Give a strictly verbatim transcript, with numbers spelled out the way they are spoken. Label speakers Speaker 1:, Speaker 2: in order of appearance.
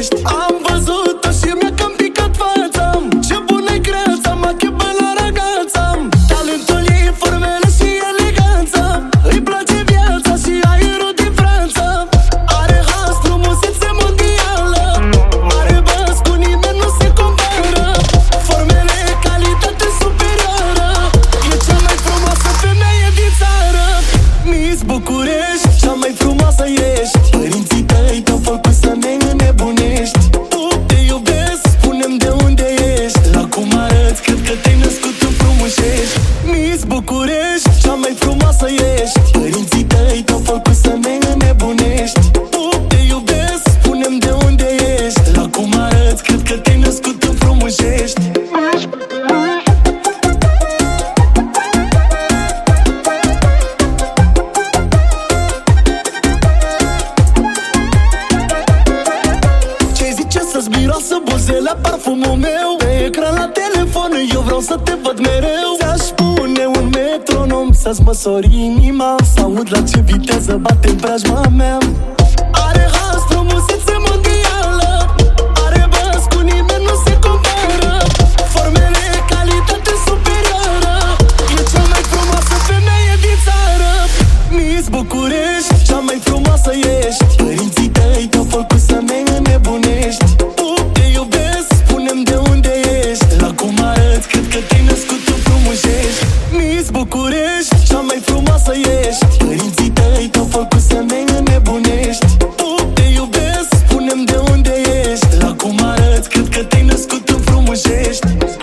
Speaker 1: ești. Am văzut-o și mi-a cam picat fața. Ce bună-i creața, m-a chebat la ragazza. Talentul ei, formele și eleganța. Îi place viața și aerul din Franța. Are has, frumusețe mondială. Are băs, cu nimeni nu se compară. Formele, calitate superioară. E cea mai frumoasă femeie din țară. Miss București, cea mai frumoasă ești. Părinții tăi te-au făcut să ne înnebunești. Tu te iubesc, spune-mi de unde ești. La cum arăți, cred că te-ai născut în Frumușești. Miss București, cea mai frumoasă ești. Părinții tăi te-au făcut să ne înnebunești. Tu te iubesc, spune-mi de unde ești. La cum arăți, cred că te-ai născut în Frumușești. Să-ți miroasă buzele, parfumul meu. Pe ecran la telefon, eu vreau să te văd mereu. Ți-aș pune un metronom să-ți măsori inima, să aud la ce viteză bate în preajma mea. Are has, frumusețe mondială. Are băs, cu nimeni nu se compară. Formele, calitate superioară. E cea mai frumoasă femeie din țară. Miss București, cea mai frumoasă ești. Părinții tăi te-au făcut să ne înnebunești. Miss București, cea mai frumoasă ești. Părinții tăi te-au făcut să ne înnebunești. Tu te iubesc, spune-mi de unde ești. La cum arăți, cred că te-ai născut în Frumușești.